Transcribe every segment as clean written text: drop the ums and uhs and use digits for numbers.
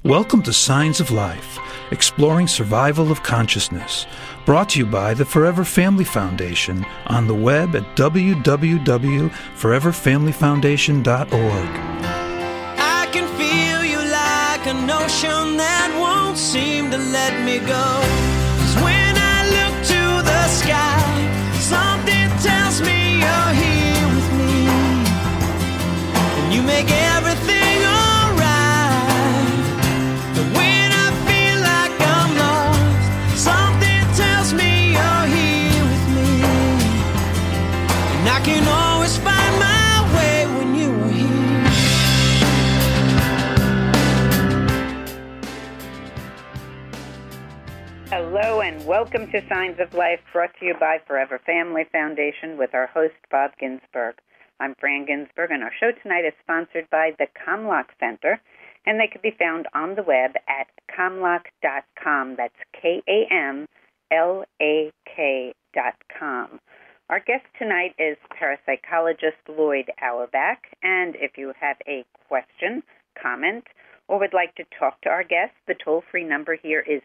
Welcome to Signs of Life, exploring survival of consciousness, brought to you by the Forever Family Foundation on the web at www.foreverfamilyfoundation.org. I can feel you like an ocean that won't seem to let me go. 'Cause when I look to the sky, something tells me you're here with me, and you make everything I can always find my way when you are here. Hello and welcome to Signs of Life, brought to you by Forever Family Foundation with our host, Bob Ginsberg. I'm Fran Ginsberg, and our show tonight is sponsored by the Comlock Center, and they can be found on the web at comlock.com. That's KAMLAK.com. Our guest tonight is parapsychologist Lloyd Auerbach, and if you have a question, comment, or would like to talk to our guest, the toll-free number here is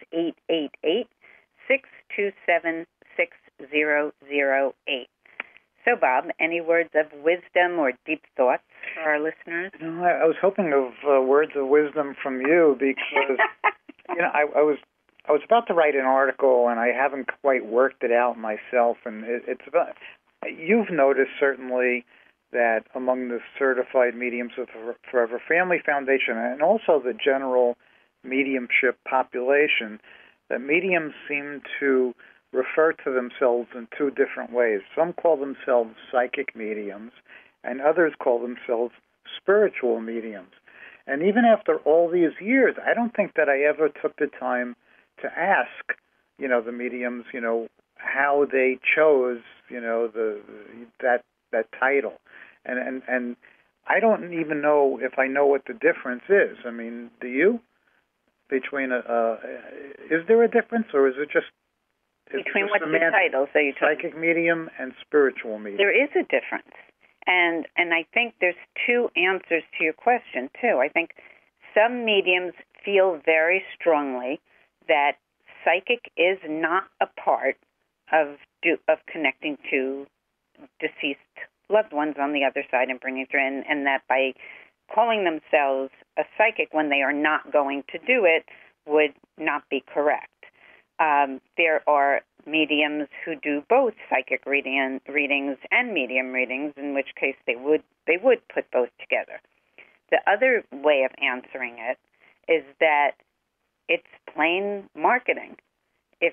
888-627-6008. So, Bob, any words of wisdom or deep thoughts for our listeners? No, I was hoping of words of wisdom from you because, I was about to write an article, and I haven't quite worked it out myself. And it's about, you've noticed certainly that among the certified mediums of the Forever Family Foundation and also the general mediumship population, that mediums seem to refer to themselves in two different ways. Some call themselves psychic mediums, and others call themselves spiritual mediums. And even after all these years, I don't think that I ever took the time to ask, the mediums, how they chose, that title, and I don't even know if I know what the difference is. I mean, do you? Between is there a difference, or is it just between what's the title? So you psychic medium and spiritual medium. There is a difference, and I think there's two answers to your question too. I think some mediums feel very strongly that psychic is not a part of connecting to deceased loved ones on the other side and bringing through, and that by calling themselves a psychic when they are not going to do it would not be correct. There are mediums who do both psychic readings and medium readings, in which case they would put both together. The other way of answering it is that it's plain marketing. If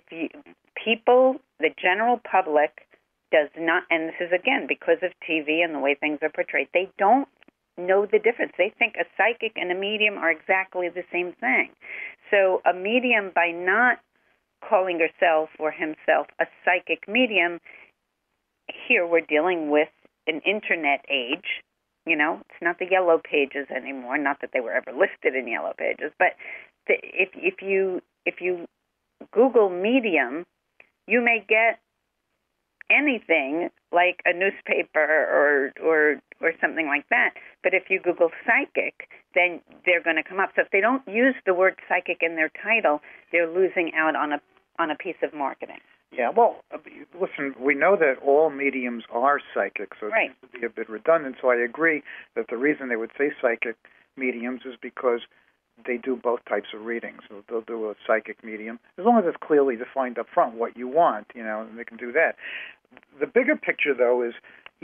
the general public does not, and this is again because of TV and the way things are portrayed, they don't know the difference. They think a psychic and a medium are exactly the same thing. So a medium, by not calling herself or himself a psychic medium, here we're dealing with an internet age. It's not the Yellow Pages anymore. Not that they were ever listed in Yellow Pages, but if you Google medium, you may get anything like a newspaper or something like that. But if you Google psychic, then they're going to come up. So if they don't use the word psychic in their title, they're losing out on a piece of marketing. Yeah, well, listen, we know that all mediums are psychic, so it right. seems to be a bit redundant. So I agree that the reason they would say psychic mediums is because they do both types of readings. So they'll do a psychic medium, as long as it's clearly defined up front what you want, and they can do that. The bigger picture, though, is,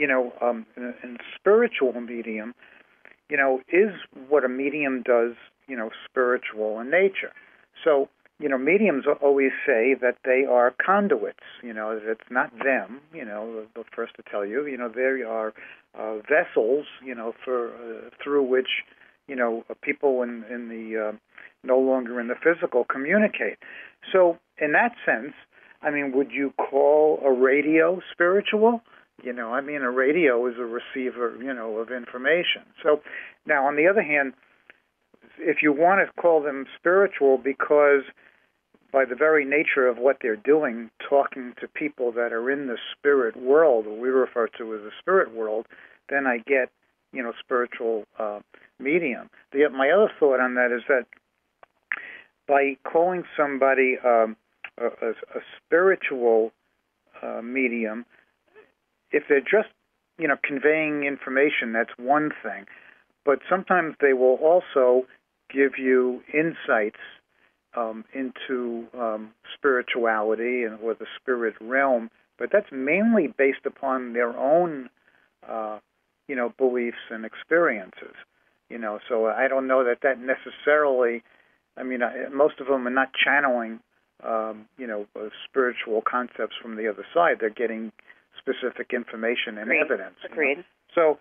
in spiritual medium, is what a medium does, spiritual in nature. So, mediums always say that they are conduits, that it's not them, the first to tell you, they are vessels, through which, people in the no longer in the physical communicate. So in that sense, would you call a radio spiritual? A radio is a receiver, of information. So now, on the other hand, if you want to call them spiritual because by the very nature of what they're doing, talking to people that are in the spirit world, what we refer to as the spirit world, then I get, spiritual medium. My other thought on that is that by calling somebody a spiritual medium, if they're just, conveying information, that's one thing. But sometimes they will also give you insights into spirituality or the spirit realm, but that's mainly based upon their own, beliefs and experiences. So I don't know that necessarily. Most of them are not channeling, spiritual concepts from the other side. They're getting specific information and evidence. Agreed. So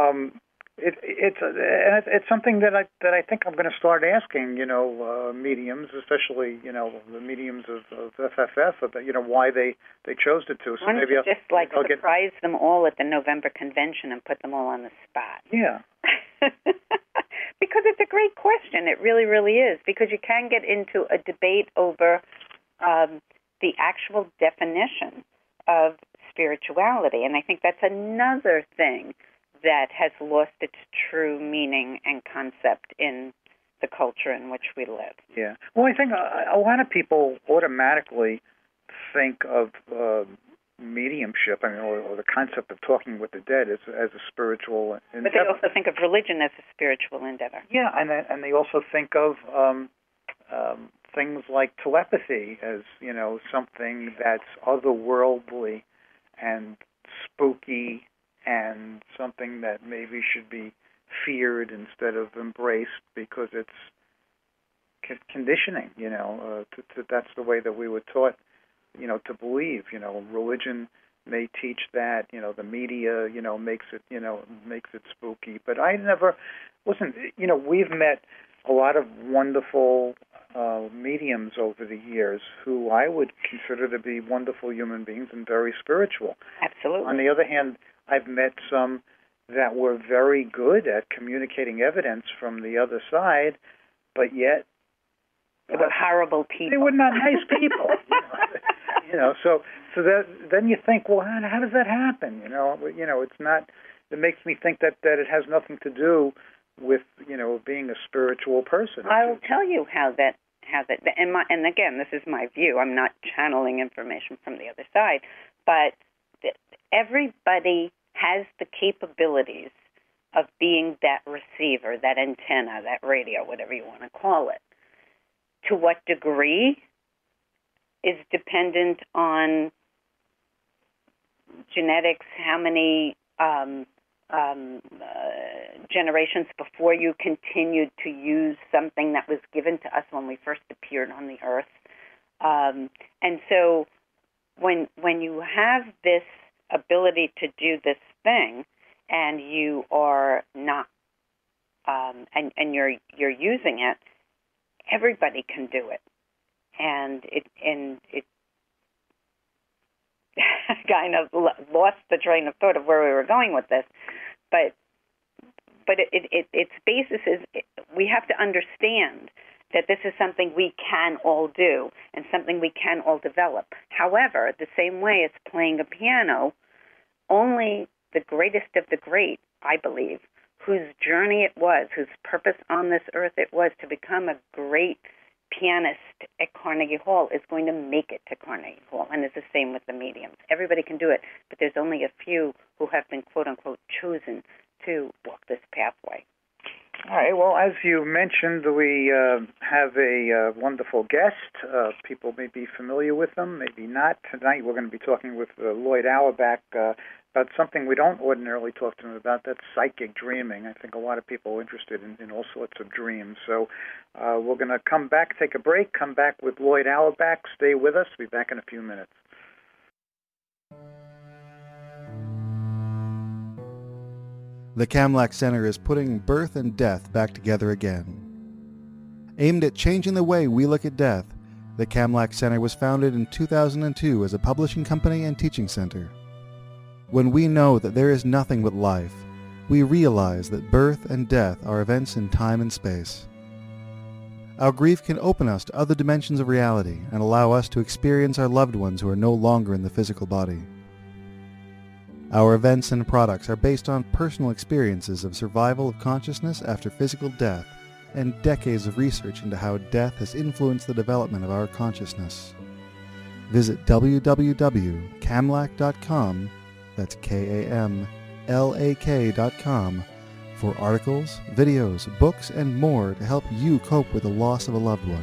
it's something that I think I'm going to start asking, mediums, especially, the mediums of FFF, why they chose to do. So why don't you just surprise them all at the November convention and put them all on the spot? Yeah. Because it's a great question. It really, really is. Because you can get into a debate over the actual definition of spirituality. And I think that's another thing that has lost its true meaning and concept in the culture in which we live. Yeah. Well, I think a lot of people automatically think of mediumship, or the concept of talking with the dead as a spiritual endeavor. But they also think of religion as a spiritual endeavor. Yeah, and they also think of things like telepathy as, something that's otherworldly and spooky and something that maybe should be feared instead of embraced because it's conditioning, that's the way that we were taught, to believe. Religion may teach that, the media, makes it spooky. But I never, listen, we've met a lot of wonderful mediums over the years who I would consider to be wonderful human beings and very spiritual. Absolutely. On the other hand, I've met some that were very good at communicating evidence from the other side, but yet they were horrible people. They were not nice people. So then you think, well, how does that happen? It's not. It makes me think that it has nothing to do with being a spiritual person. I'll tell you how that and again, this is my view. I'm not channeling information from the other side, but everybody has the capabilities of being that receiver, that antenna, that radio, whatever you want to call it. To what degree is dependent on genetics, how many generations before you continued to use something that was given to us when we first appeared on the earth. And so when you have this ability to do this thing and you are not and you're using it, everybody can do it. And it kind of lost the train of thought of where we were going with this, but its basis is we have to understand that this is something we can all do and something we can all develop. However, the same way as playing a piano, only the greatest of the great, I believe, whose journey it was, whose purpose on this earth it was to become a great pianist at Carnegie Hall, is going to make it to Carnegie Hall. And it's the same with the mediums. Everybody can do it, but there's only a few who have been, quote-unquote, chosen to walk this pathway. All right. Well, as you mentioned, we have a wonderful guest. People may be familiar with them, maybe not. Tonight we're going to be talking with Lloyd Auerbach about something we don't ordinarily talk to him about. That's psychic dreaming. I think a lot of people are interested in all sorts of dreams. So we're going to come back, take a break, come back with Lloyd Auerbach. Stay with us. We'll be back in a few minutes. The Kamlach Center is putting birth and death back together again. Aimed at changing the way we look at death, the Kamlach Center was founded in 2002 as a publishing company and teaching center. When we know that there is nothing but life, we realize that birth and death are events in time and space. Our grief can open us to other dimensions of reality and allow us to experience our loved ones who are no longer in the physical body. Our events and products are based on personal experiences of survival of consciousness after physical death and decades of research into how death has influenced the development of our consciousness. Visit www.kamlak.com, that's KAMLAK.com, for articles, videos, books, and more to help you cope with the loss of a loved one.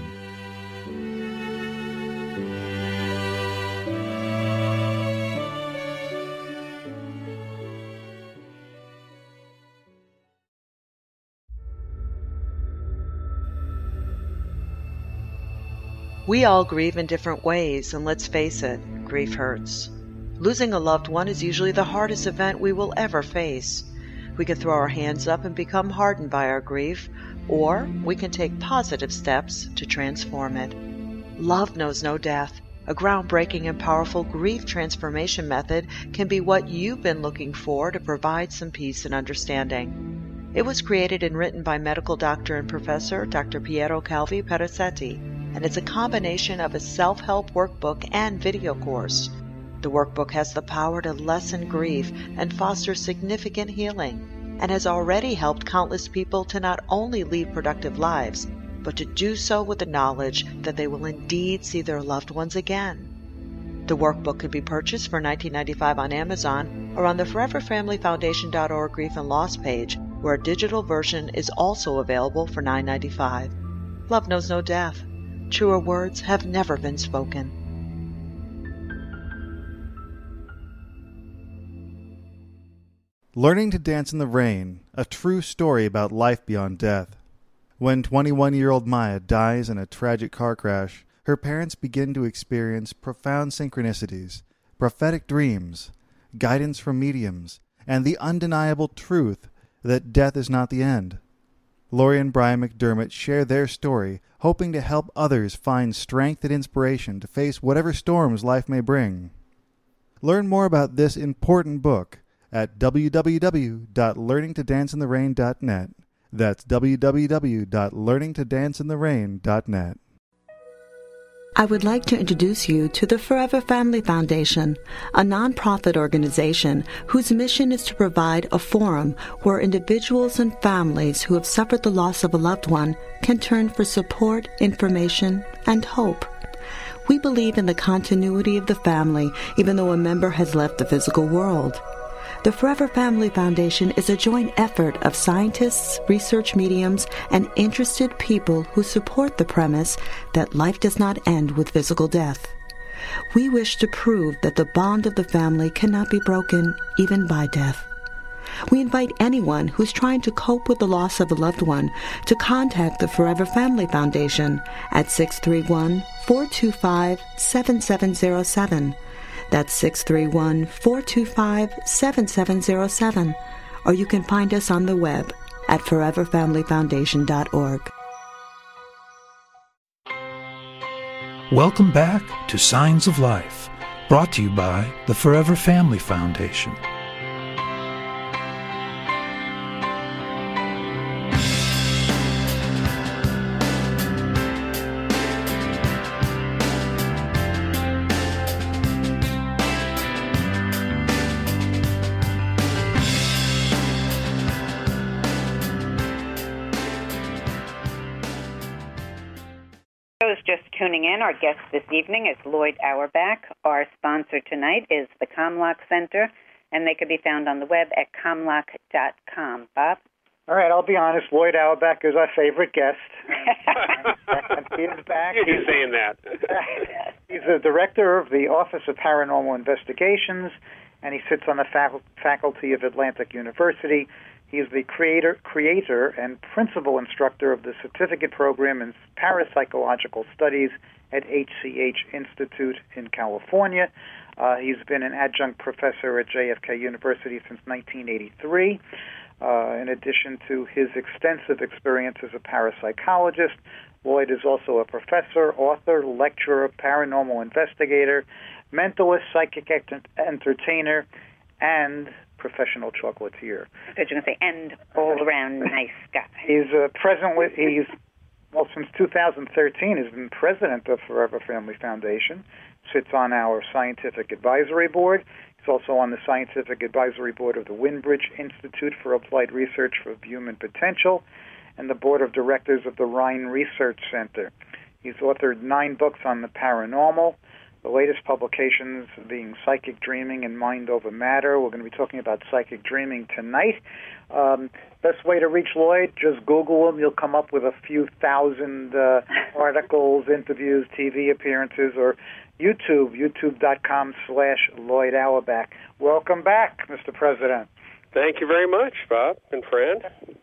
We all grieve in different ways, and let's face it, grief hurts. Losing a loved one is usually the hardest event we will ever face. We can throw our hands up and become hardened by our grief, or we can take positive steps to transform it. Love knows no death. A groundbreaking and powerful grief transformation method can be what you've been looking for to provide some peace and understanding. It was created and written by medical doctor and professor Dr. Piero Calvi Perazzetti, and it's a combination of a self-help workbook and video course. The workbook has the power to lessen grief and foster significant healing, and has already helped countless people to not only lead productive lives, but to do so with the knowledge that they will indeed see their loved ones again. The workbook can be purchased for $19.95 on Amazon or on the ForeverFamilyFoundation.org Grief and Loss page, where a digital version is also available for $9.95. Love knows no death. Truer words have never been spoken. Learning to Dance in the Rain, a true story about life beyond death. When 21-year-old Maya dies in a tragic car crash, her parents begin to experience profound synchronicities, prophetic dreams, guidance from mediums, and the undeniable truth that death is not the end. Lori and Brian McDermott share their story, hoping to help others find strength and inspiration to face whatever storms life may bring. Learn more about this important book at www.learningtodanceintherain.net. That's www.learningtodanceintherain.net. I would like to introduce you to the Forever Family Foundation, a nonprofit organization whose mission is to provide a forum where individuals and families who have suffered the loss of a loved one can turn for support, information, and hope. We believe in the continuity of the family, even though a member has left the physical world. The Forever Family Foundation is a joint effort of scientists, research mediums, and interested people who support the premise that life does not end with physical death. We wish to prove that the bond of the family cannot be broken even by death. We invite anyone who's trying to cope with the loss of a loved one to contact the Forever Family Foundation at 631-425-7707. That's 631-425-7707. Or you can find us on the web at foreverfamilyfoundation.org. Welcome back to Signs of Life, brought to you by the Forever Family Foundation. Just tuning in, our guest this evening is Lloyd Auerbach. Our sponsor tonight is the Kamlak Center, and they can be found on the web at kamlak.com. Bob? All right, I'll be honest. Lloyd Auerbach is our favorite guest. He is back. You're saying that. He's the director of the Office of Paranormal Investigations, and he sits on the faculty of Atlantic University. He is the creator and principal instructor of the certificate program in parapsychological studies at HCH Institute in California. He's been an adjunct professor at JFK University since 1983. In addition to his extensive experience as a parapsychologist, Lloyd is also a professor, author, lecturer, paranormal investigator, mentalist, psychic entertainer, and professional chocolatier. Because you're going to say, and all-around nice guy. He's since 2013, has been president of Forever Family Foundation, sits on our scientific advisory board. He's also on the scientific advisory board of the Windbridge Institute for Applied Research for Human Potential, and the board of directors of the Rhine Research Center. He's authored 9 books on the paranormal, the latest publications being Psychic Dreaming and Mind Over Matter. We're going to be talking about psychic dreaming tonight. Best way to reach Lloyd, just Google him. You'll come up with a few thousand articles, interviews, TV appearances, or youtube.com/Lloyd Auerbach. Welcome back, Mr. President. Thank you very much, Bob and Fran.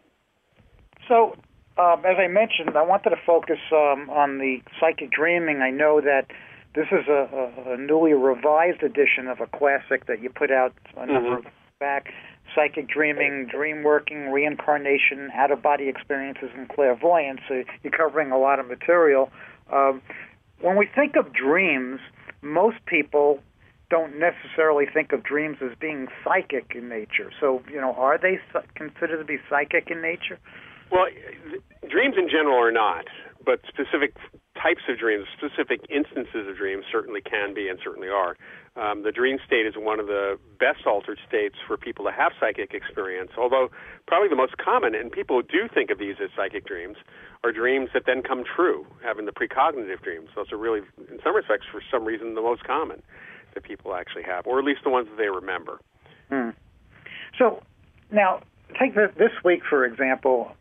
So, as I mentioned, I wanted to focus on the psychic dreaming. I know that this is a newly revised edition of a classic that you put out a number of years back, Psychic Dreaming, Dream Working, Reincarnation, Out-of-Body Experiences, and Clairvoyance. So you're covering a lot of material. When we think of dreams, most people don't necessarily think of dreams as being psychic in nature. So, are they considered to be psychic in nature? Well, dreams in general are not, but specific types of dreams, specific instances of dreams certainly can be and certainly are. The dream state is one of the best altered states for people to have psychic experience, although probably the most common, and people do think of these as psychic dreams, are dreams that then come true, having the precognitive dreams. Those are really, in some respects, for some reason, the most common that people actually have, or at least the ones that they remember. So, now, take this week, for example.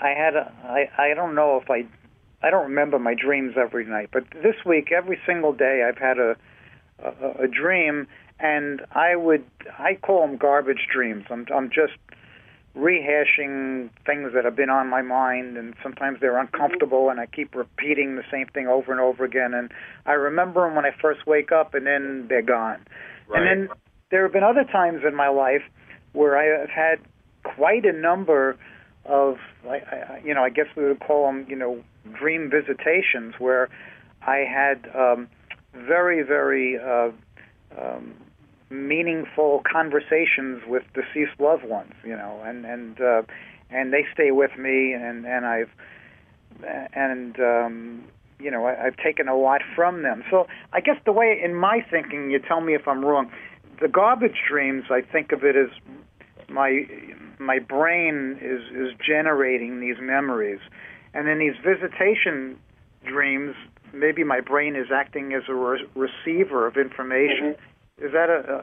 I don't know if I don't remember my dreams every night, but this week, every single day, I've had a dream, and I call them garbage dreams. I'm just rehashing things that have been on my mind, and sometimes they're uncomfortable, and I keep repeating the same thing over and over again, and I remember them when I first wake up, and then they're gone. Right. And then there have been other times in my life where I have had quite a number of, I guess we would call them, dream visitations, where I had very, very meaningful conversations with deceased loved ones, and they stay with me, and I've taken a lot from them. So I guess the way, in my thinking, you tell me if I'm wrong, the garbage dreams, I think of it as my brain is generating these memories, and in these visitation dreams, maybe my brain is acting as a receiver of information. Is that a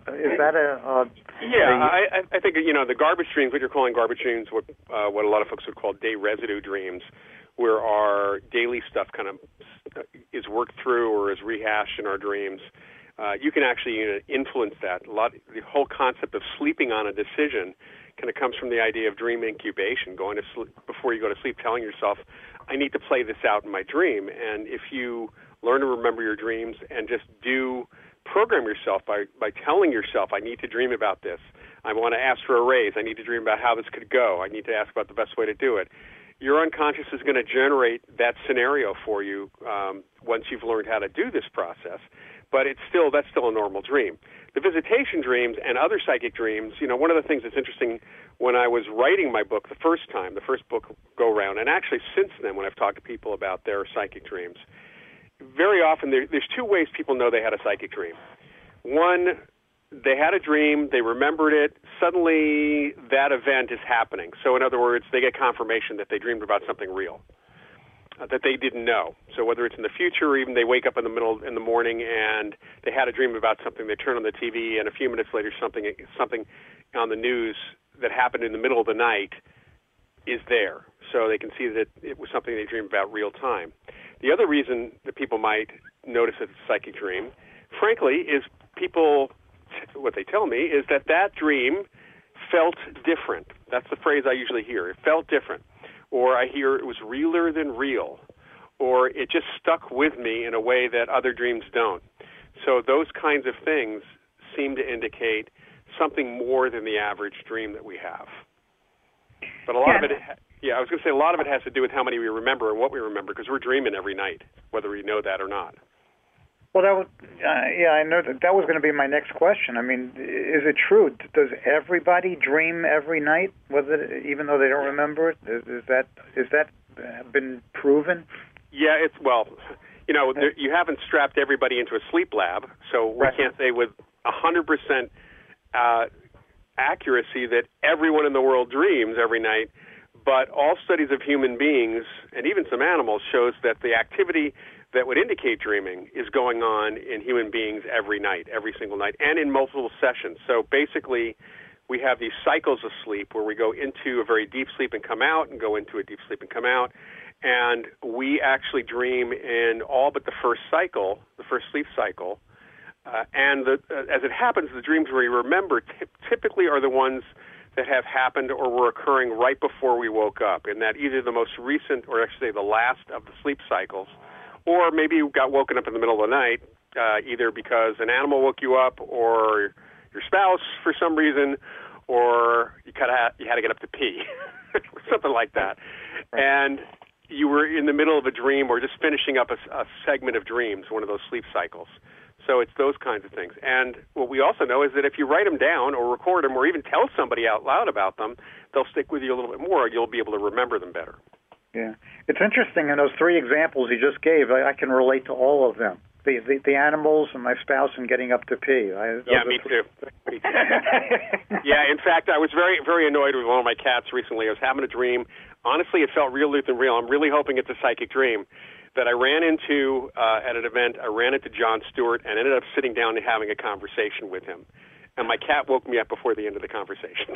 I think the garbage dreams, what you're calling garbage dreams, what a lot of folks would call day residue dreams, where our daily stuff kind of is worked through or is rehashed in our dreams. You can actually influence that. The whole concept of sleeping on a decision kind of comes from the idea of dream incubation, going to sleep before you go to sleep, telling yourself, I need to play this out in my dream. And if you learn to remember your dreams and just program yourself by telling yourself, I need to dream about this. I want to ask for a raise. I need to dream about how this could go. I need to ask about the best way to do it. Your unconscious is going to generate that scenario for you once you've learned how to do this process. But that's still a normal dream. The visitation dreams and other psychic dreams, one of the things that's interesting when I was writing my book the first book go round, and actually since then when I've talked to people about their psychic dreams, very often there's 2 ways people know they had a psychic dream. One, they had a dream, they remembered it, suddenly that event is happening. So in other words, they get confirmation that they dreamed about something real that they didn't know. So whether it's in the future or even they wake up in the morning and they had a dream about something, they turn on the TV and a few minutes later something on the news that happened in the middle of the night is there. So they can see that it was something they dreamed about real time. The other reason that people might notice that it's a psychic dream, frankly, is what they tell me is that dream felt different. That's the phrase I usually hear. It felt different. Or I hear it was realer than real, or it just stuck with me in a way that other dreams don't. So those kinds of things seem to indicate something more than the average dream that we have. But a lot of it has to do with how many we remember and what we remember, because we're dreaming every night, whether we know that or not. Well, I know that was going to be my next question. I mean, is it true? Does everybody dream every night, even though they don't remember it? Is that been proven? Yeah, you haven't strapped everybody into a sleep lab, so we can't say with 100% accuracy that everyone in the world dreams every night. But all studies of human beings, and even some animals, shows that the activity that would indicate dreaming is going on in human beings every night, every single night, and in multiple sessions. So basically, we have these cycles of sleep where we go into a very deep sleep and come out, and go into a deep sleep and come out. And we actually dream in all but the first cycle, the first sleep cycle. As it happens, the dreams we remember typically are the ones that have happened or were occurring right before we woke up, in that either the most recent, or actually the last of the sleep cycles, or maybe you got woken up in the middle of the night, either because an animal woke you up, or your spouse for some reason, or you had to get up to pee, something like that. And you were in the middle of a dream or just finishing up a segment of dreams, one of those sleep cycles. So it's those kinds of things. And what we also know is that if you write them down or record them or even tell somebody out loud about them, they'll stick with you a little bit more. You'll be able to remember them better. Yeah. It's interesting, in those three examples you just gave, I can relate to all of them. The animals and my spouse and getting up to pee. Me too. Yeah, in fact, I was very, very annoyed with one of my cats recently. I was having a dream. Honestly, it felt real than real. I'm really hoping it's a psychic dream. That I ran into at an event. I ran into Jon Stewart and ended up sitting down and having a conversation with him. And my cat woke me up before the end of the conversation.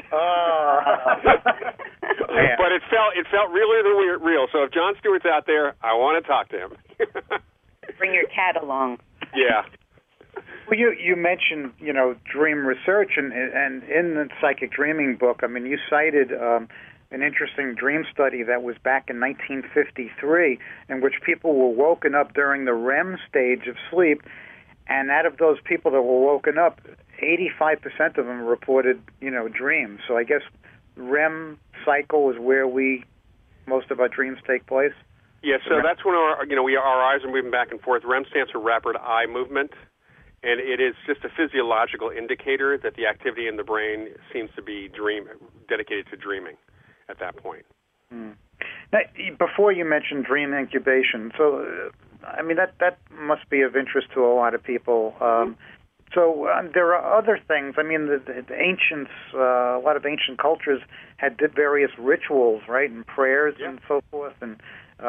But it felt realer than real. So if Jon Stewart's out there, I want to talk to him. Bring your cat along. Yeah. Well, you mentioned dream research, and in the Psychic Dreaming book, I mean, you cited an interesting dream study that was back in 1953, in which people were woken up during the REM stage of sleep, and out of those people that were woken up, 85% of them reported, dreams. So I guess REM cycle is where most of our dreams take place. Yeah, so that's when our eyes are moving back and forth. REM stands for rapid eye movement, and it is just a physiological indicator that the activity in the brain seems to be dedicated to dreaming at that point. Now, before you mentioned dream incubation, so I mean that must be of interest to a lot of people. So there are other things. I mean, the ancients, a lot of ancient cultures had various rituals, right, and prayers and so forth. And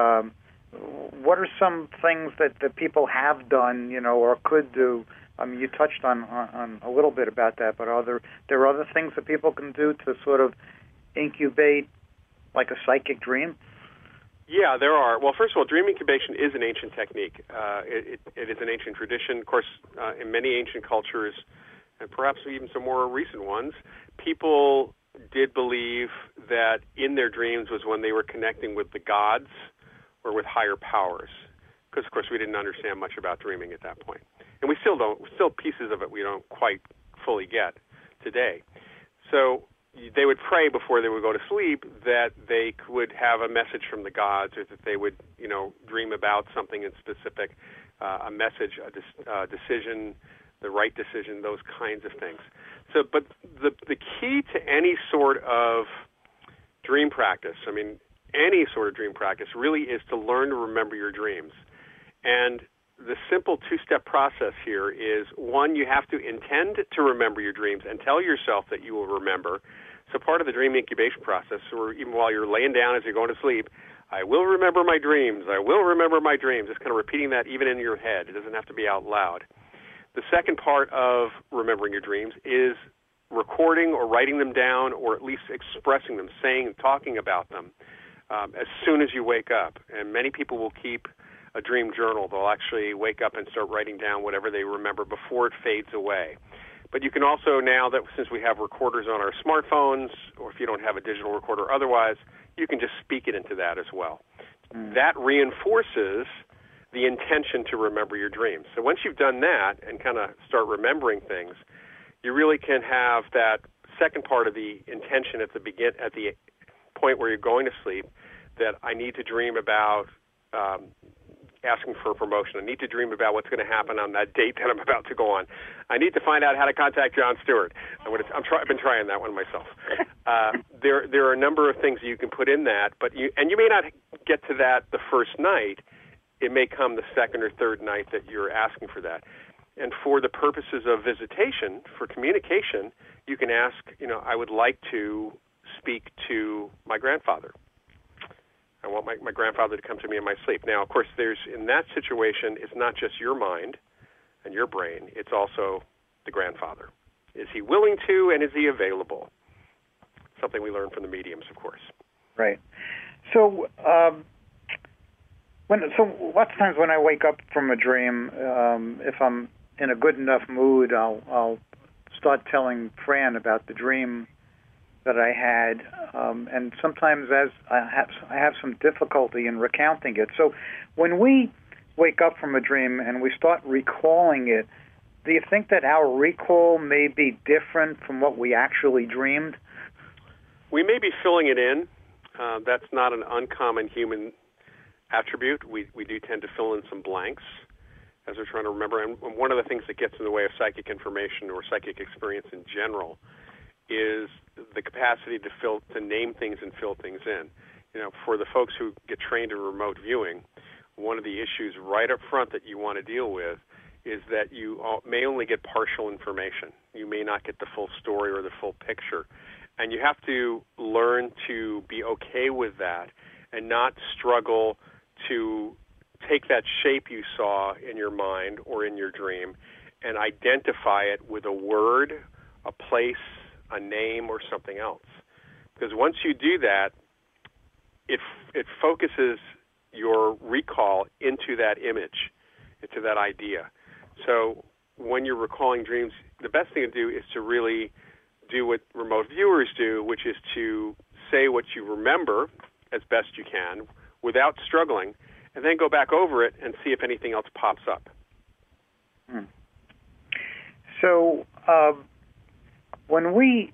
what are some things that people have done, or could do? I mean, you touched on a little bit about that, but are there other things that people can do to sort of incubate like a psychic dream? Yeah, there are. Well, first of all, dream incubation is an ancient technique. It is an ancient tradition. Of course, in many ancient cultures, and perhaps even some more recent ones, people did believe that in their dreams was when they were connecting with the gods or with higher powers. Because, of course, we didn't understand much about dreaming at that point. And we still don't. Still pieces of it we don't quite fully get today. So they would pray before they would go to sleep that they would have a message from the gods, or that they would, dream about something in specific, a message, a decision, the right decision, those kinds of things. So, but the key to any sort of dream practice, I mean, any sort of dream practice really is to learn to remember your dreams. And the simple two-step process here is, one, you have to intend to remember your dreams and tell yourself that you will remember. So part of the dream incubation process, or even while you're laying down as you're going to sleep, I will remember my dreams, I will remember my dreams, just kind of repeating that even in your head. It doesn't have to be out loud. The second part of remembering your dreams is recording or writing them down, or at least expressing them, saying, talking about them as soon as you wake up. And many people will keep a dream journal. They'll actually wake up and start writing down whatever they remember before it fades away. But you can also, now that since we have recorders on our smartphones, or if you don't have a digital recorder otherwise, you can just speak it into that as well. That reinforces the intention to remember your dreams. So once you've done that and kind of start remembering things, you really can have that second part of the intention at the point where you're going to sleep, that I need to dream about asking for a promotion. I need to dream about what's going to happen on that date that I'm about to go on. I need to find out how to contact Jon Stewart. I've been trying that one myself. There are a number of things you can put in that, but you may not get to that the first night. It may come the second or third night that you're asking for that. And for the purposes of visitation, for communication, you can ask, I would like to speak to my grandfather. I want my grandfather to come to me in my sleep. Now, of course, in that situation, it's not just your mind and your brain. It's also the grandfather. Is he willing to, and is he available? Something we learn from the mediums, of course. Right. So, lots of times when I wake up from a dream, if I'm in a good enough mood, I'll start telling Fran about the dream that I had, and sometimes as I have some difficulty in recounting it. So, when we wake up from a dream and we start recalling it, do you think that our recall may be different from what we actually dreamed? We may be filling it in. That's not an uncommon human attribute. We do tend to fill in some blanks as we're trying to remember. And one of the things that gets in the way of psychic information or psychic experience in general is the capacity to name things and fill things in. For the folks who get trained in remote viewing, one of the issues right up front that you want to deal with is that you may only get partial information. You may not get the full story or the full picture. And you have to learn to be okay with that and not struggle to take that shape you saw in your mind or in your dream and identify it with a word, a place, a name, or something else. Because once you do that, it focuses your recall into that image, into that idea. So when you're recalling dreams, the best thing to do is to really do what remote viewers do, which is to say what you remember as best you can without struggling, and then go back over it and see if anything else pops up. So when we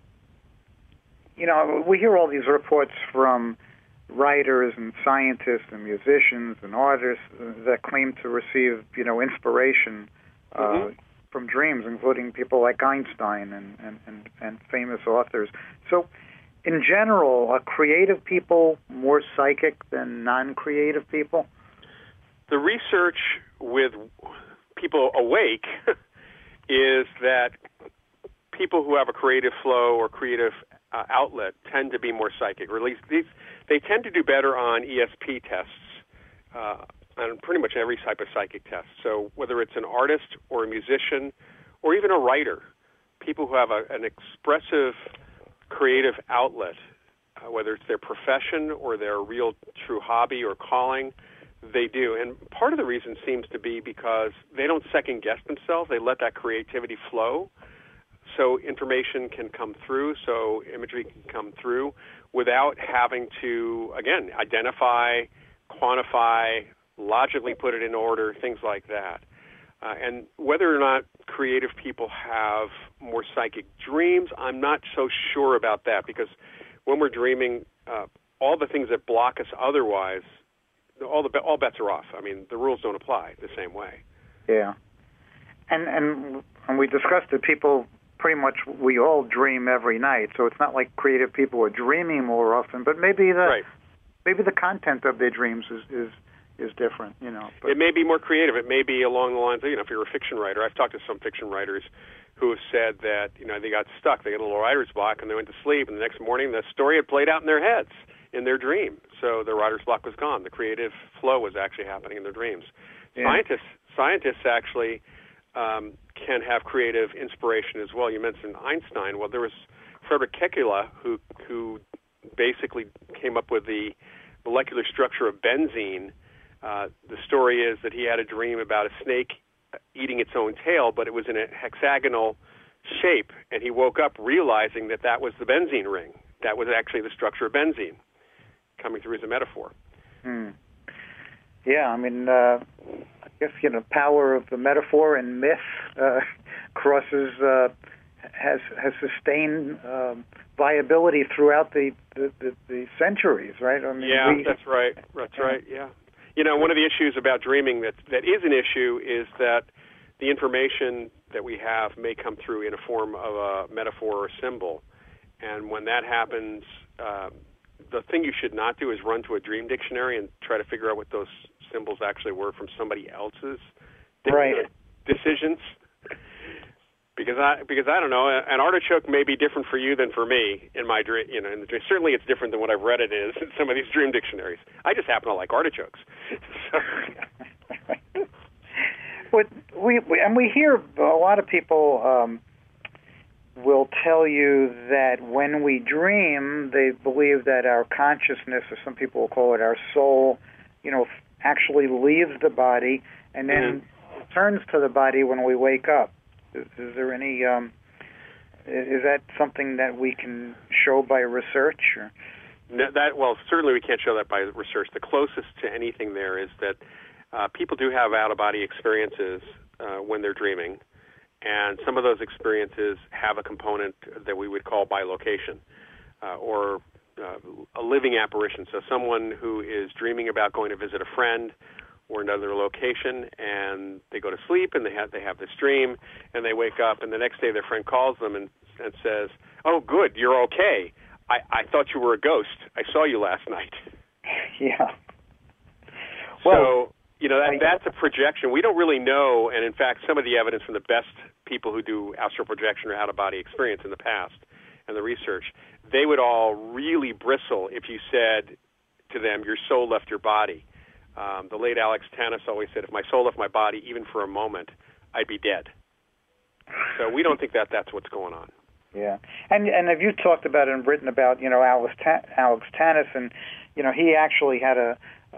hear all these reports from writers and scientists and musicians and artists that claim to receive, inspiration from dreams, including people like Einstein and famous authors. So, in general, are creative people more psychic than non-creative people? The research with people awake is that people who have a creative flow or creative outlet tend to be more psychic, or at least they tend to do better on ESP tests, on pretty much every type of psychic test. So whether it's an artist or a musician or even a writer, people who have an expressive creative outlet, whether it's their profession or their real true hobby or calling, they do. And part of the reason seems to be because they don't second-guess themselves. They let that creativity flow. So information can come through, so imagery can come through without having to, again, identify, quantify, logically put it in order, things like that. And whether or not creative people have more psychic dreams, I'm not so sure about that, because when we're dreaming, all the things that block us otherwise, all bets are off. I mean, the rules don't apply the same way. Yeah. And we discussed that people pretty much, we all dream every night, so it's not like creative people are dreaming more often, but maybe the content of their dreams is different, But it may be more creative. It may be along the lines of, if you're a fiction writer. I've talked to some fiction writers who have said that, they got stuck. They got a little writer's block, and they went to sleep, and the next morning the story had played out in their heads, in their dream. So the writer's block was gone. The creative flow was actually happening in their dreams. Yeah. Scientists actually can have creative inspiration as well. You mentioned Einstein. Well, there was Frederick Kekula who basically came up with the molecular structure of benzene. The story is that he had a dream about a snake eating its own tail, but it was in a hexagonal shape, and he woke up realizing that was the benzene ring. That was actually the structure of benzene, coming through as a metaphor. Yeah, I mean, I guess, power of the metaphor and myth has sustained viability throughout the centuries, right? I mean, that's right. That's right, yeah. One of the issues about dreaming that is an issue is that the information that we have may come through in a form of a metaphor or a symbol. And when that happens, the thing you should not do is run to a dream dictionary and try to figure out what those symbols actually were from somebody else's decisions. Because I don't know, an artichoke may be different for you than for me in my dream. In the dream. Certainly, it's different than what I've read it is in some of these dream dictionaries. I just happen to like artichokes. We hear a lot of people will tell you that when we dream, they believe that our consciousness, or some people will call it our soul, actually leaves the body and then returns to the body when we wake up. Is there any? Is that something that we can show by research? Or? Well, certainly we can't show that by research. The closest to anything there is that people do have out-of-body experiences when they're dreaming, and some of those experiences have a component that we would call bilocation, or a living apparition. So someone who is dreaming about going to visit a friend or another location, and they go to sleep, and they have this dream, and they wake up, and the next day their friend calls them and says, "Oh, good, you're okay. I thought you were a ghost. I saw you last night." Yeah. Well, so that's a projection. We don't really know, and in fact, some of the evidence from the best people who do astral projection or out-of-body experience in the past, and the research, they would all really bristle if you said to them, "Your soul left your body." The late Alex Tannis always said, "If my soul left my body, even for a moment, I'd be dead." So we don't think that that's what's going on. Yeah, and have you talked about it and written about Alex Tannis, and he actually had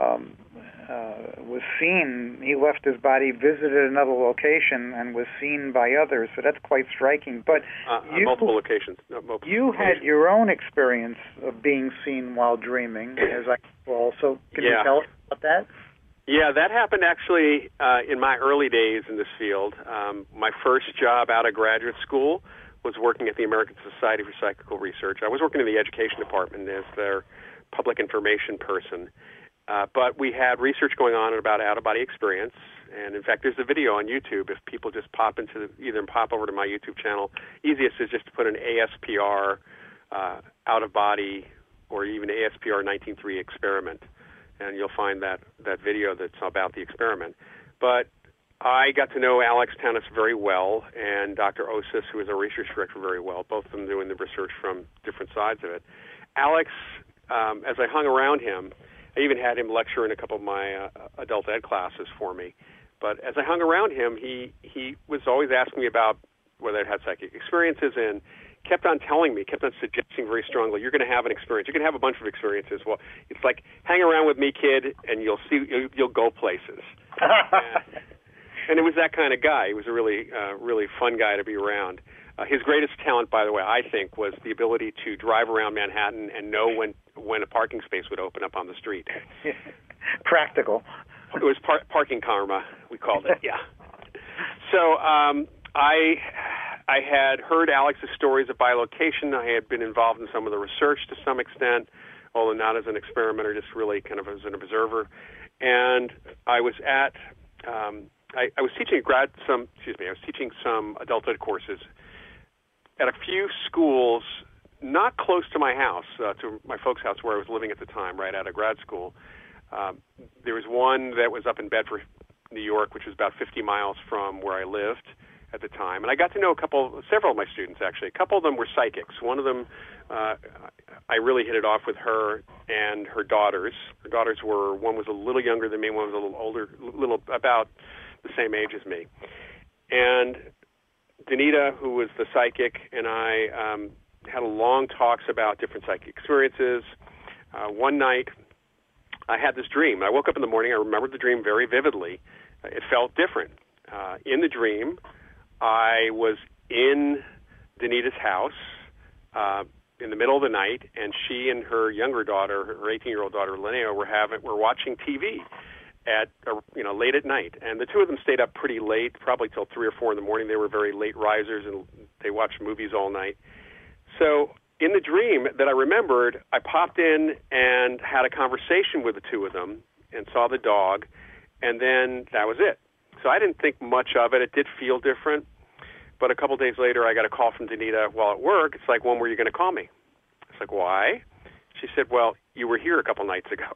was seen. He left his body, visited another location, and was seen by others. So that's quite striking. But multiple locations. You had your own experience of being seen while dreaming, as I recall. So can you tell us about that? Yeah, that happened actually in my early days in this field. My first job out of graduate school was working at the American Society for Psychical Research. I was working in the education department as their public information person. But we had research going on about out-of-body experience, and in fact, there's a video on YouTube. If people just pop over to my YouTube channel, easiest is just to put an ASPR out-of-body or even ASPR 19.3 experiment, and you'll find that video that's about the experiment. But I got to know Alex Tannis very well, and Dr. Osis, who is our research director, very well, both of them doing the research from different sides of it. Alex, as I hung around him, I even had him lecture in a couple of my adult ed classes for me. But as I hung around him, he was always asking me about whether I'd had psychic experiences, and kept on suggesting very strongly, "You're going to have an experience. You're going to have a bunch of experiences." Well, it's like, hang around with me, kid, and you'll go places. And it was that kind of guy. He was a really fun guy to be around. His greatest talent, by the way, I think, was the ability to drive around Manhattan and know when a parking space would open up on the street. Practical. It was parking karma, we called it, yeah. So I had heard Alex's stories of bilocation. I had been involved in some of the research to some extent, although not as an experimenter, just really kind of as an observer. And I was at I was teaching some adulthood courses at a few schools not close to my house, to my folks' house where I was living at the time, right out of grad school. There was one that was up in Bedford, New York, which was about 50 miles from where I lived at the time. And I got to know several of my students, actually. A couple of them were psychics. One of them, I really hit it off with her and her daughters. Her daughters one was a little younger than me, one was a little older, about the same age as me. And Danita, who was the psychic, and I had long talks about different psychic experiences. One night, I had this dream. I woke up in the morning. I remembered the dream very vividly. It felt different. In the dream, I was in Danita's house in the middle of the night, and she and her younger daughter, her 18-year-old daughter, Linnea, were watching TV at late at night. And the two of them stayed up pretty late, probably till 3 or 4 in the morning. They were very late risers, and they watched movies all night. So in the dream that I remembered, I popped in and had a conversation with the two of them and saw the dog, and then that was it. So I didn't think much of it. It did feel different. But a couple days later, I got a call from Danita while at work. It's like, "When were you going to call me?" It's like, "Why?" She said, "Well, you were here a couple nights ago."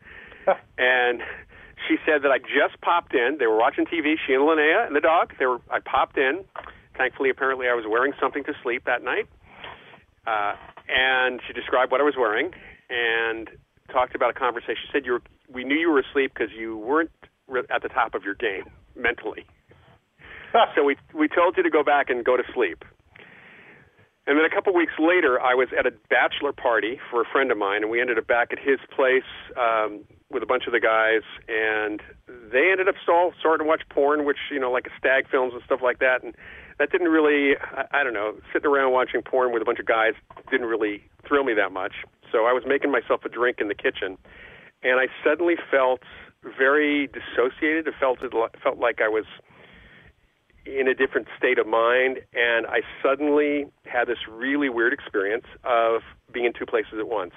And she said that I just popped in. They were watching TV, she and Linnea and the dog. I popped in, Thankfully, apparently, I was wearing something to sleep that night. And she described what I was wearing and talked about a conversation. She said, we knew you were asleep because you weren't at the top of your game mentally. So we told you to go back and go to sleep. And then a couple weeks later, I was at a bachelor party for a friend of mine, and we ended up back at his place with a bunch of the guys, and they ended up starting to watch porn, which, like stag films and stuff like that, and that didn't really, I don't know, sitting around watching porn with a bunch of guys didn't really thrill me that much. So I was making myself a drink in the kitchen, and I suddenly felt very dissociated. It felt like I was in a different state of mind, and I suddenly had this really weird experience of being in two places at once.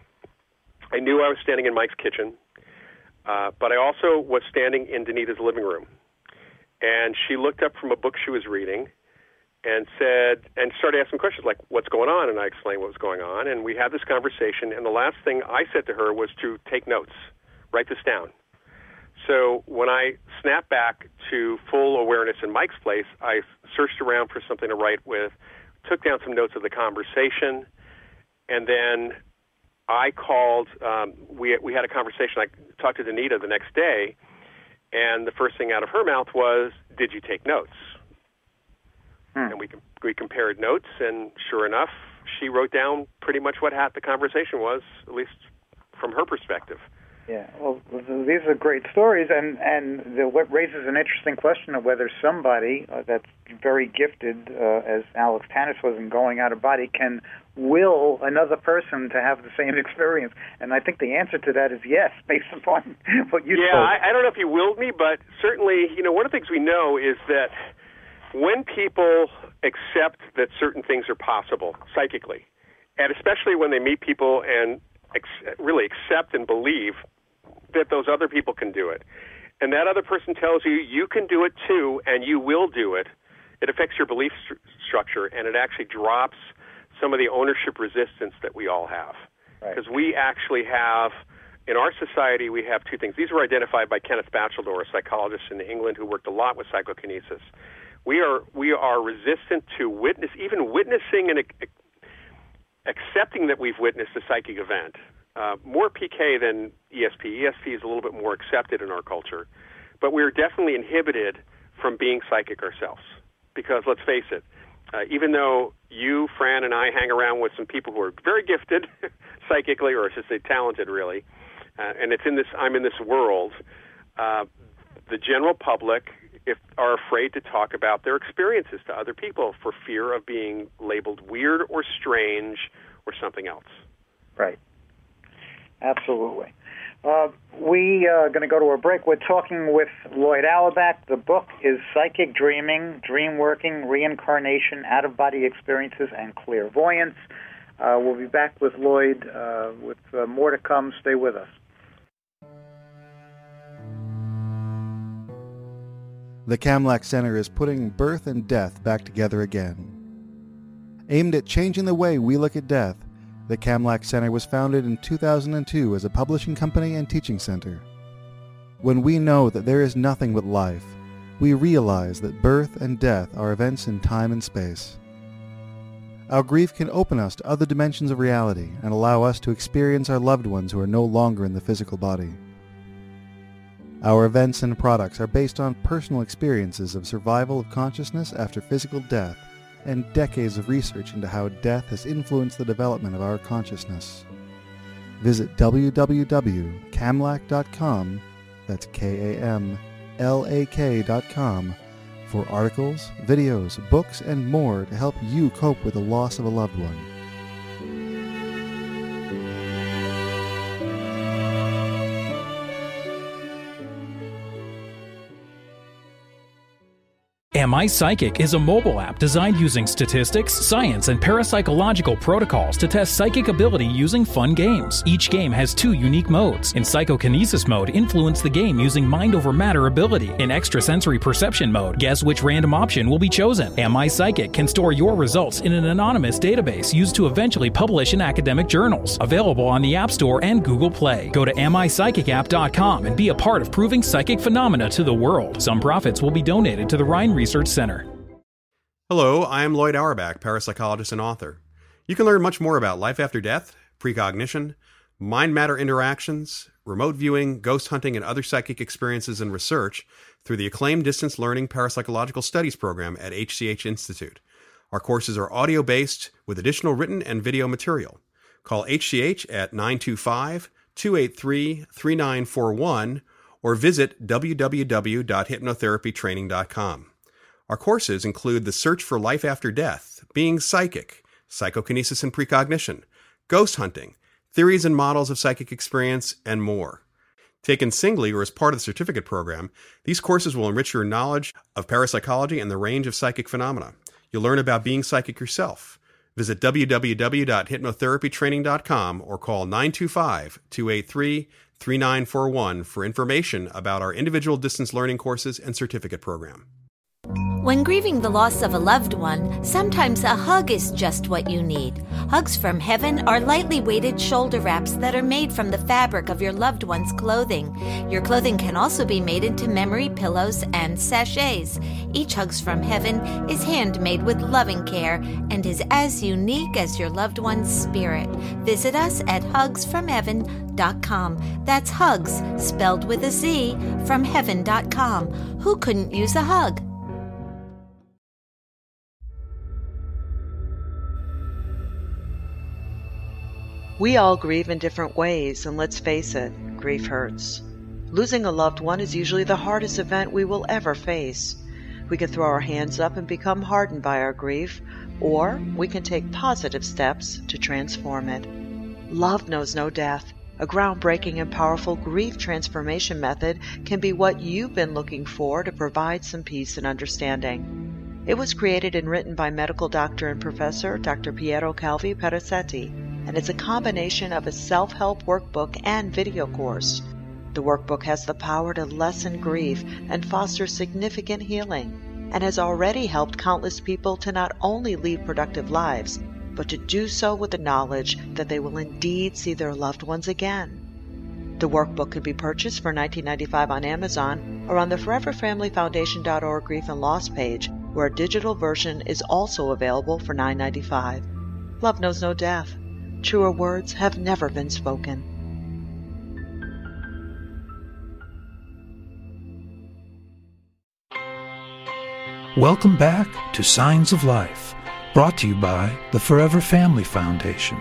I knew I was standing in Mike's kitchen, but I also was standing in Danita's living room. And she looked up from a book she was reading and started asking questions like, what's going on? And I explained what was going on, and we had this conversation, and the last thing I said to her was to take notes, write this down. So when I snapped back to full awareness in Mike's place, I searched around for something to write with, took down some notes of the conversation, and then I called, we had a conversation. I talked to Danita the next day, and the first thing out of her mouth was, did you take notes? And we compared notes, and sure enough, she wrote down pretty much what the conversation was, at least from her perspective. Yeah, well, these are great stories, and what raises an interesting question of whether somebody that's very gifted, as Alex Tannis was in going out of body, can will another person to have the same experience. And I think the answer to that is yes, based upon what you told. Yeah, I don't know if he willed me, but certainly, one of the things we know is that when people accept that certain things are possible psychically, and especially when they meet people and really accept and believe that those other people can do it, and that other person tells you you can do it too and you will do it, it affects your belief structure, and it actually drops some of the ownership resistance that we all have. Because we actually have, in our society, we have two things. These were identified by Kenneth Batchelor, a psychologist in England who worked a lot with psychokinesis. We are resistant to witnessing and accepting that we've witnessed a psychic event. More PK than ESP. ESP is a little bit more accepted in our culture. But we're definitely inhibited from being psychic ourselves. Because, let's face it, even though you, Fran, and I hang around with some people who are very gifted psychically, or I should say talented, really, and I'm in this world, the general public are afraid to talk about their experiences to other people for fear of being labeled weird or strange or something else. Right. Absolutely. We are going to go to a break. We're talking with Lloyd Auerbach. The book is Psychic Dreaming, Dream Working, Reincarnation, Out-of-Body Experiences, and Clairvoyance. We'll be back with Lloyd with more to come. Stay with us. The Kamlach Center is putting birth and death back together again. Aimed at changing the way we look at death, the Kamlach Center was founded in 2002 as a publishing company and teaching center. When we know that there is nothing but life, we realize that birth and death are events in time and space. Our grief can open us to other dimensions of reality and allow us to experience our loved ones who are no longer in the physical body. Our events and products are based on personal experiences of survival of consciousness after physical death and decades of research into how death has influenced the development of our consciousness. Visit www.kamlach.com, that's KAMLAK.com, for articles, videos, books, and more to help you cope with the loss of a loved one. Am I Psychic is a mobile app designed using statistics, science, and parapsychological protocols to test psychic ability using fun games. Each game has 2 unique modes. In psychokinesis mode, influence the game using mind over matter ability. In extrasensory perception mode, guess which random option will be chosen. Am I Psychic can store your results in an anonymous database used to eventually publish in academic journals. Available on the App Store and Google Play. Go to amipsychicapp.com and be a part of proving psychic phenomena to the world. Some profits will be donated to the Rhine Research Center. Hello, I am Lloyd Auerbach, parapsychologist and author. You can learn much more about life after death, precognition, mind-matter interactions, remote viewing, ghost hunting, and other psychic experiences and research through the acclaimed distance learning parapsychological studies program at HCH Institute. Our courses are audio-based with additional written and video material. Call HCH at 925-283-3941 or visit www.hypnotherapytraining.com. Our courses include The Search for Life After Death, Being Psychic, Psychokinesis and Precognition, Ghost Hunting, Theories and Models of Psychic Experience, and more. Taken singly or as part of the certificate program, these courses will enrich your knowledge of parapsychology and the range of psychic phenomena. You'll learn about being psychic yourself. Visit www.hypnotherapytraining.com or call 925-283-3941 for information about our individual distance learning courses and certificate program. When grieving the loss of a loved one, sometimes a hug is just what you need. Hugs from Heaven are lightly weighted shoulder wraps that are made from the fabric of your loved one's clothing. Your clothing can also be made into memory pillows and sachets. Each Hugs from Heaven is handmade with loving care and is as unique as your loved one's spirit. Visit us at hugsfromheaven.com. That's hugs, spelled with a Z, from heaven.com. Who couldn't use a hug? We all grieve in different ways, and let's face it, grief hurts. Losing a loved one is usually the hardest event we will ever face. We can throw our hands up and become hardened by our grief, or we can take positive steps to transform it. Love knows no death. A groundbreaking and powerful grief transformation method can be what you've been looking for to provide some peace and understanding. It was created and written by medical doctor and professor Dr. Piero Calvi Perazzetti, and it's a combination of a self-help workbook and video course. The workbook has the power to lessen grief and foster significant healing, and has already helped countless people to not only lead productive lives, but to do so with the knowledge that they will indeed see their loved ones again. The workbook can be purchased for $19.95 on Amazon or on the ForeverFamilyFoundation.org Grief and Loss page, where a digital version is also available for $9.95. Love knows no death. Truer words have never been spoken. Welcome back to Signs of Life, brought to you by the Forever Family Foundation.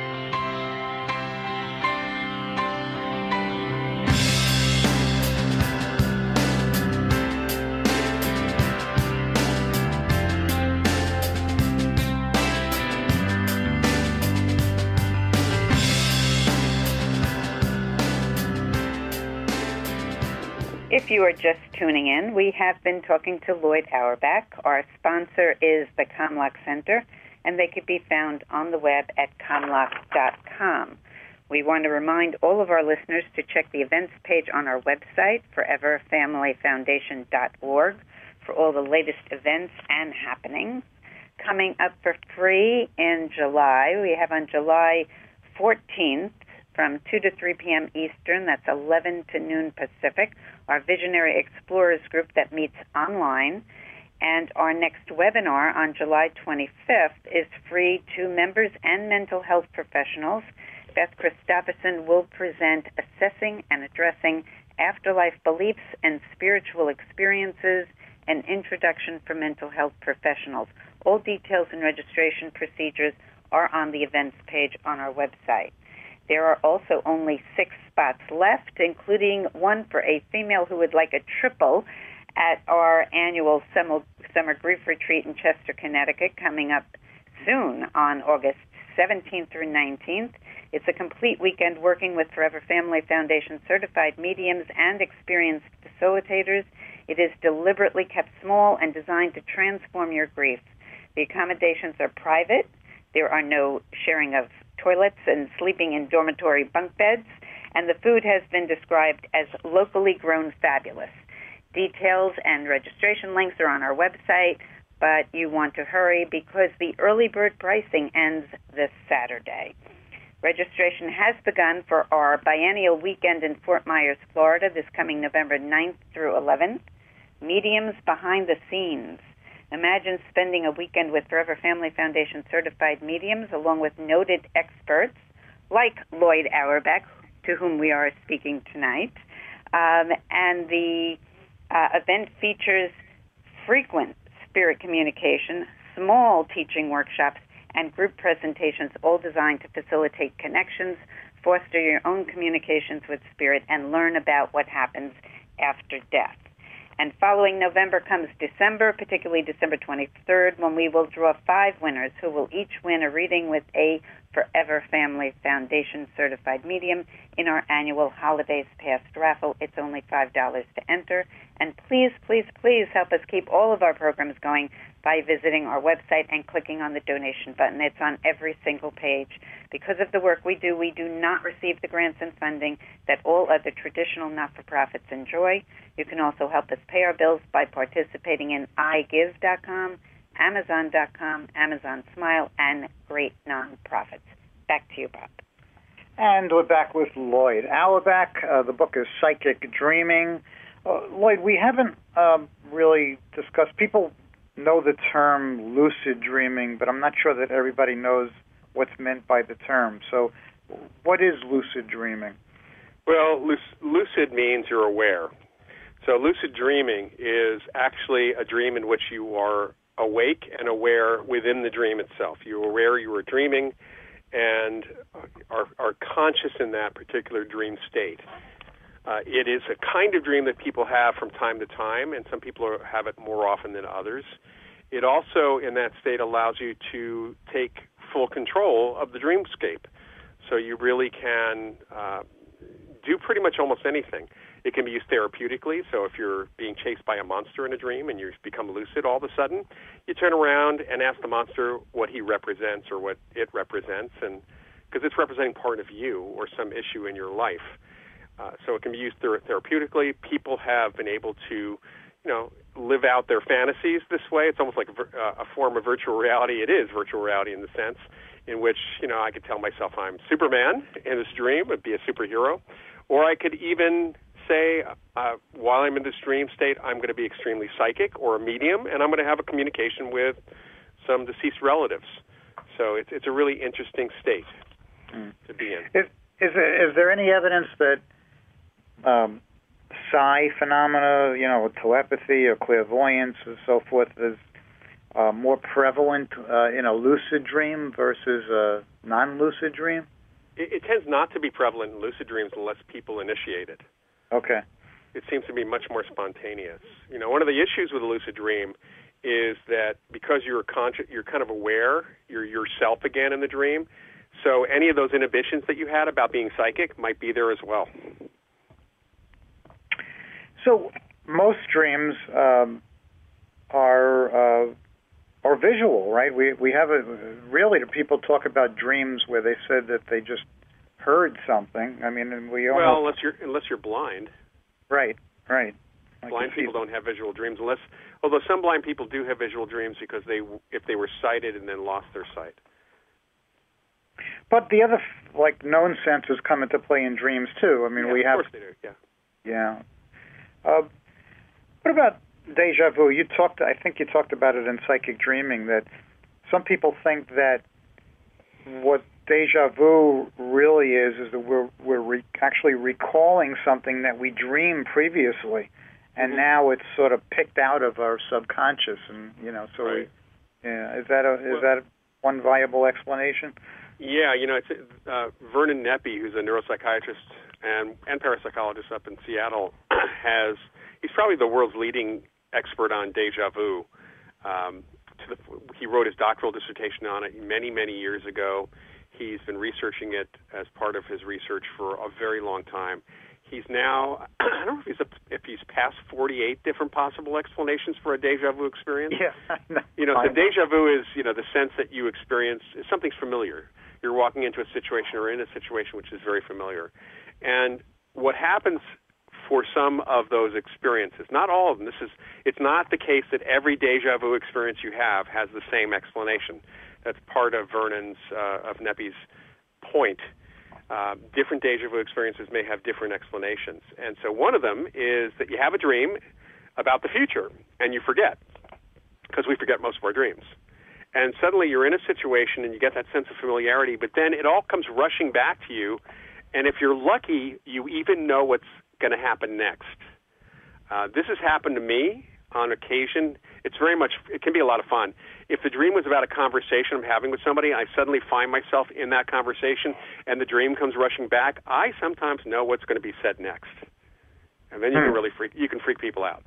If you are just tuning in, we have been talking to Lloyd Auerbach. Our sponsor is the Comlock Center, and they can be found on the web at comlock.com. We want to remind all of our listeners to check the events page on our website, foreverfamilyfoundation.org, for all the latest events and happenings. Coming up for free in July, we have on July 14th, from 2 to 3 p.m. Eastern, that's 11 to noon Pacific, our Visionary Explorers group that meets online. And our next webinar on July 25th is free to members and mental health professionals. Beth Christopherson will present Assessing and Addressing Afterlife Beliefs and Spiritual Experiences, an Introduction for Mental Health Professionals. All details and registration procedures are on the events page on our website. There are also only 6 spots left, including one for a female who would like a triple at our annual summer grief retreat in Chester, Connecticut, coming up soon on August 17th through 19th. It's a complete weekend working with Forever Family Foundation certified mediums and experienced facilitators. It is deliberately kept small and designed to transform your grief. The accommodations are private. There are no sharing of toilets and sleeping in dormitory bunk beds, and the food has been described as locally grown fabulous. Details and registration links are on our website, but you want to hurry because the early bird pricing ends this Saturday. Registration has begun for our biennial weekend in Fort Myers, Florida, this coming November 9th through 11th. Mediums Behind the Scenes. Imagine spending a weekend with Forever Family Foundation certified mediums along with noted experts like Lloyd Auerbach, to whom we are speaking tonight. And the event features frequent spirit communication, small teaching workshops, and group presentations, all designed to facilitate connections, foster your own communications with spirit, and learn about what happens after death. And following November comes December, particularly December 23rd, when we will draw 5 winners who will each win a reading with a Forever Family Foundation certified medium in our annual Holidays Past raffle. It's only $5 to enter. And please, please, please help us keep all of our programs going by visiting our website and clicking on the donation button. It's on every single page. Because of the work we do not receive the grants and funding that all other traditional not-for-profits enjoy. You can also help us pay our bills by participating in iGive.com, Amazon.com, Amazon Smile, and great nonprofits. Back to you, Bob. And we're back with Lloyd Auerbach. The book is Psychic Dreaming. Lloyd, we haven't really discussed, people know the term lucid dreaming, but I'm not sure that everybody knows what's meant by the term. So what is lucid dreaming? Well, lucid means you're aware. So lucid dreaming is actually a dream in which you are awake and aware within the dream itself. You're aware you are dreaming and are conscious in that particular dream state. It is a kind of dream that people have from time to time, and some people have it more often than others. It also, in that state, allows you to take full control of the dreamscape. So you really can do pretty much almost anything. It can be used therapeutically, so if you're being chased by a monster in a dream and you become lucid all of a sudden, you turn around and ask the monster what he represents or what it represents, and because it's representing part of you or some issue in your life. So it can be used therapeutically. People have been able to, live out their fantasies this way. It's almost like a form of virtual reality. It is virtual reality in the sense in which, I could tell myself I'm Superman in this dream, would be a superhero, or I could even say, while I'm in this dream state, I'm going to be extremely psychic or a medium, and I'm going to have a communication with some deceased relatives. So it's a really interesting state to be in. Is there any evidence that psi phenomena, telepathy or clairvoyance and so forth, is more prevalent in a lucid dream versus a non-lucid dream? It tends not to be prevalent in lucid dreams unless people initiate it. Okay. It seems to be much more spontaneous. One of the issues with a lucid dream is that because you're conscious, you're kind of aware, you're yourself again in the dream. So any of those inhibitions that you had about being psychic might be there as well. So most dreams are visual, right? We have really, people talk about dreams where they said that they just heard something. I mean, and we almost... Well, unless you're blind. Right. Blind people don't have visual dreams, although some blind people do have visual dreams because if they were sighted and then lost their sight. But the other, known senses come into play in dreams, too. I mean, we have... Of course they do, yeah. Yeah. What about déjà vu? I think you talked about it in Psychic Dreaming, that some people think that what déjà vu really is that we're actually recalling something that we dreamed previously, and now it's sort of picked out of our subconscious, and so right. Is that one viable explanation? Yeah, it's Vernon Neppe, who's a neuropsychiatrist and parapsychologist up in Seattle, he's probably the world's leading expert on déjà vu. He wrote his doctoral dissertation on it many, many years ago. He's been researching it as part of his research for a very long time. He's now, I don't know if he's past 48 different possible explanations for a déjà vu experience. Yeah. So déjà vu is, the sense that you experience, something's familiar. You're walking into a situation or in a situation which is very familiar. And what happens for some of those experiences, not all of them, it's not the case that every déjà vu experience you have has the same explanation. That's part of of Neppe's point. Different déjà vu experiences may have different explanations. And so one of them is that you have a dream about the future and you forget. because we forget most of our dreams. And suddenly you're in a situation and you get that sense of familiarity, but then it all comes rushing back to you. And if you're lucky, you even know what's going to happen next. This has happened to me on occasion. It can be a lot of fun. If the dream was about a conversation I'm having with somebody, I suddenly find myself in that conversation and the dream comes rushing back, I sometimes know what's going to be said next. And then you can really freak people out.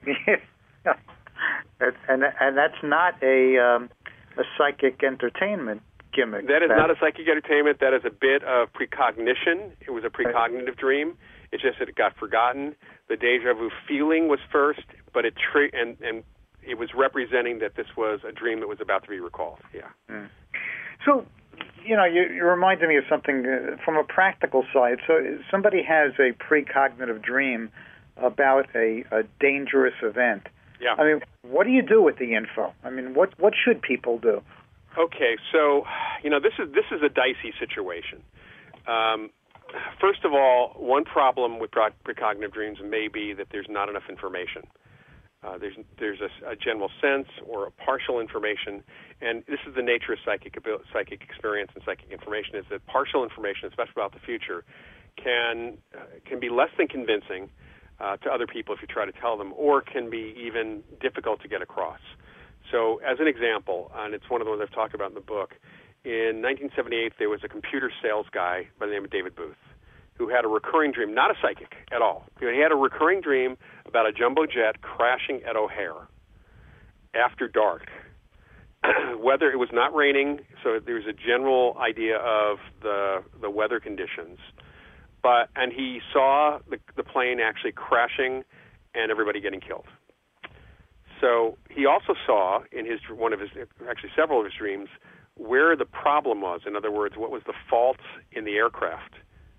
and that's not a psychic entertainment gimmick. That is not a psychic entertainment. That is a bit of precognition. It was a precognitive dream. It's just that it got forgotten. The deja vu feeling was first, but it was representing that this was a dream that was about to be recalled. Yeah. Mm. So, you reminded me of something from a practical side. So somebody has a precognitive dream about a dangerous event. Yeah. I mean, what do you do with the info? I mean, what should people do? Okay, so this is a dicey situation. First of all, one problem with precognitive dreams may be that there's not enough information. There's a general sense or a partial information, and this is the nature of psychic experience and psychic information, is that partial information, especially about the future, can be less than convincing to other people if you try to tell them, or can be even difficult to get across. So as an example, and it's one of the ones I've talked about in the book, in 1978 there was a computer sales guy by the name of David Booth who had a recurring dream, not a psychic at all. He had a recurring dream about a jumbo jet crashing at O'Hare after dark. Weather, it was not raining, so there was a general idea of the weather conditions. And he saw the plane actually crashing and everybody getting killed. So he also saw in several of his dreams where the problem was. In other words, what was the fault in the aircraft.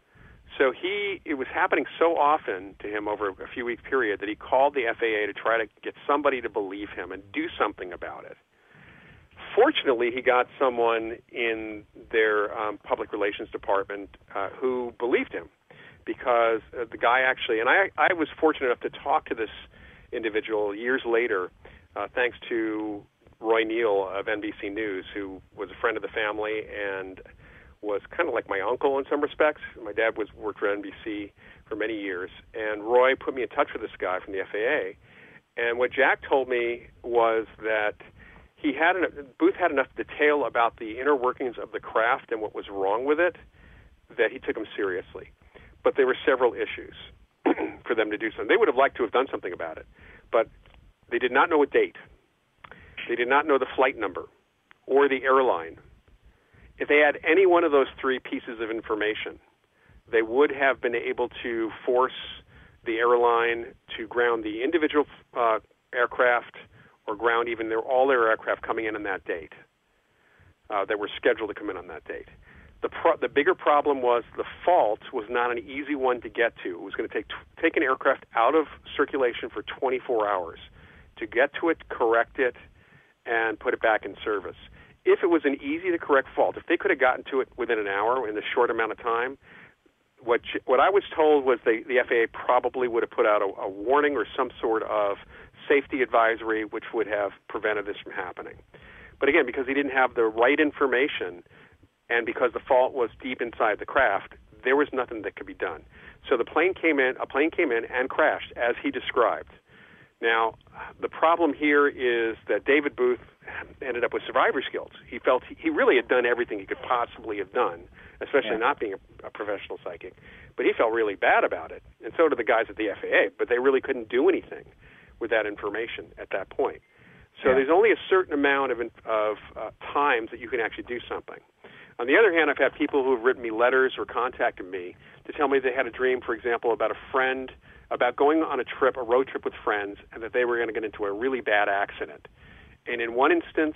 So it was happening so often to him over a few-week period that he called the FAA to try to get somebody to believe him and do something about it. Fortunately, he got someone in their public relations department who believed him, because the guy actually, and I was fortunate enough to talk to this individual years later, thanks to Roy Neal of NBC News, who was a friend of the family and was kind of like my uncle in some respects. My dad worked for NBC for many years, and Roy put me in touch with this guy from the FAA. And what Jack told me was that Booth had enough detail about the inner workings of the craft and what was wrong with it that he took him seriously. But there were several issues for them to do something. They would have liked to have done something about it, but they did not know a date. They did not know the flight number or the airline. If they had any one of those three pieces of information, they would have been able to force the airline to ground the individual aircraft or ground even all their aircraft coming in on that date that were scheduled to come in on that date. The bigger problem was the fault was not an easy one to get to. It was going to take an aircraft out of circulation for 24 hours to get to it, correct it, and put it back in service. If it was an easy-to-correct fault, if they could have gotten to it within an hour in a short amount of time, what I was told was the FAA probably would have put out a warning or some sort of safety advisory which would have prevented this from happening. But again, because he didn't have the right information and because the fault was deep inside the craft, there was nothing that could be done. So a plane came in and crashed as he described. Now, the problem here is that David Booth ended up with survivor's guilt. He felt he really had done everything he could possibly have done, especially not being a professional psychic. But he felt really bad about it, and so did the guys at the FAA, but they really couldn't do anything with that information at that point. So there's only a certain amount of times that you can actually do something. On the other hand, I've had people who have written me letters or contacted me to tell me they had a dream, for example, about a friend, about going on a road trip with friends, and that they were going to get into a really bad accident. And in one instance,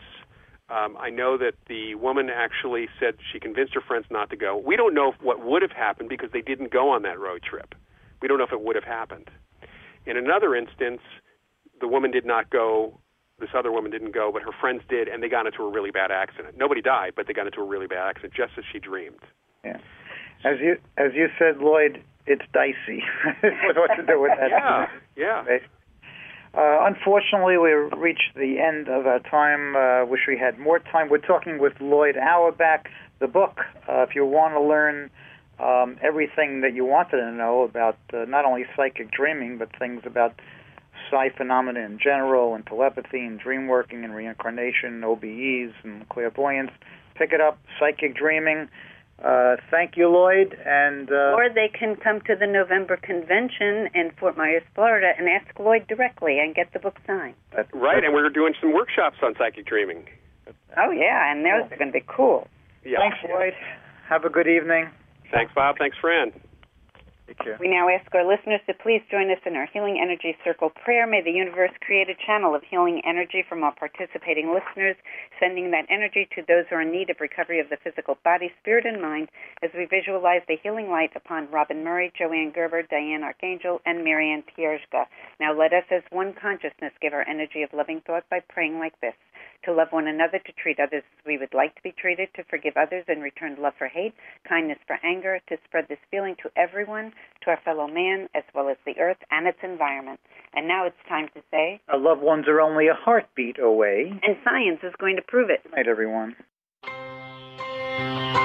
I know that the woman actually said she convinced her friends not to go. We don't know what would have happened because they didn't go on that road trip. We don't know if it would have happened. In another instance, the woman did not go, this other woman didn't go, but her friends did, and they got into a really bad accident. Nobody died, but they got into a really bad accident, just as she dreamed. Yeah. As you said, Lloyd, it's dicey what to do with that. Yeah. Unfortunately, we've reached the end of our time. Wish we had more time. We're talking with Lloyd Auerbach. The book, if you want to learn everything that you wanted to know about not only psychic dreaming, but things about psi phenomena in general, and telepathy, and dream working, and reincarnation, OBEs, and clairvoyance, pick it up, Psychic Dreaming. Thank you, Lloyd. Or they can come to the November convention in Fort Myers, Florida, and ask Lloyd directly and get the book signed. Right, and we're doing some workshops on psychic dreaming. Oh, yeah, and those are going to be cool. Yeah. Thanks, Lloyd. Have a good evening. Thanks, Bob. Thanks, Fran. Take care. We now ask our listeners to please join us in our Healing Energy Circle prayer. May the universe create a channel of healing energy from our participating listeners, sending that energy to those who are in need of recovery of the physical body, spirit, and mind, as we visualize the healing light upon Robin Murray, Joanne Gerber, Diane Archangel, and Marianne Pierzga. Now let us, as one consciousness, give our energy of loving thought by praying like this: to love one another, to treat others as we would like to be treated, to forgive others and return love for hate, kindness for anger, to spread this feeling to everyone, to our fellow man, as well as the earth and its environment. And now it's time to say, our loved ones are only a heartbeat away. And science is going to prove it. Good night, everyone.